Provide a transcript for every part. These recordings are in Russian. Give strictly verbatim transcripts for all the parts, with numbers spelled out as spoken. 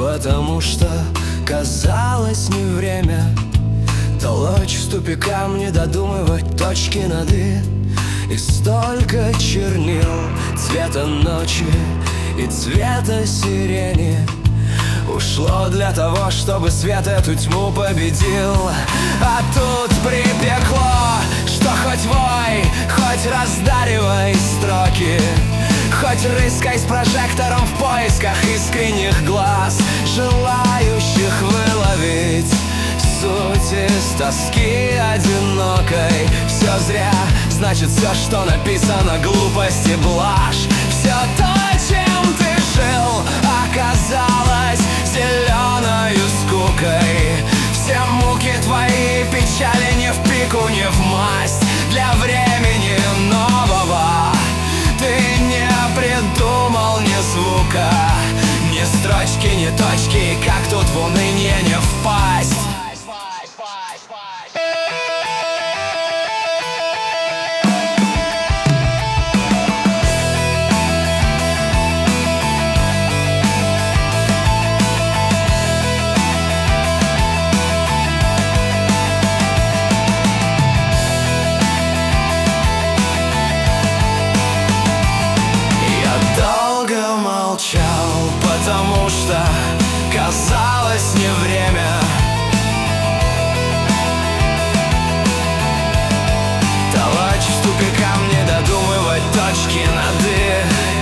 потому что казалось не время толочь в тупикам, не додумывать точки над «и». И столько чернил цвета ночи и цвета сирени ушло для того, чтобы свет эту тьму победил. А тут припекло, что хоть вой, хоть раздаривай строки, хоть рыскай с прожектором в поисках искренних глаз, желающих выловить суть из тоски одинокой. Все зря, значит все, что написано, глупость и блажь. Все то, чем ты жил, оказалось зеленою скукой. Все муки твои, печали не в пику, не в масть. Для времени нового ты не придумал ни звука, ни строчки, ни точки. Как тут в уныние не впасть? Потому что казалось не время толочь в тупикам, не додумывать точки над «и».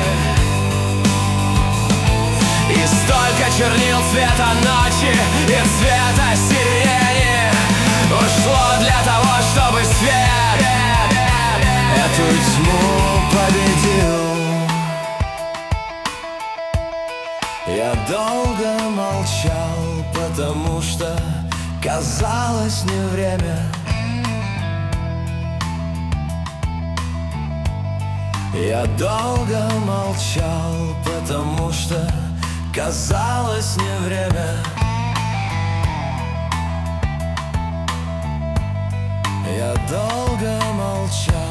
И столько чернил цвета ночи и цвета сирени ушло для того, чтобы свет эту тьму победил. Я долго молчал, потому что казалось не время. Я долго молчал, потому что казалось не время. Я долго молчал.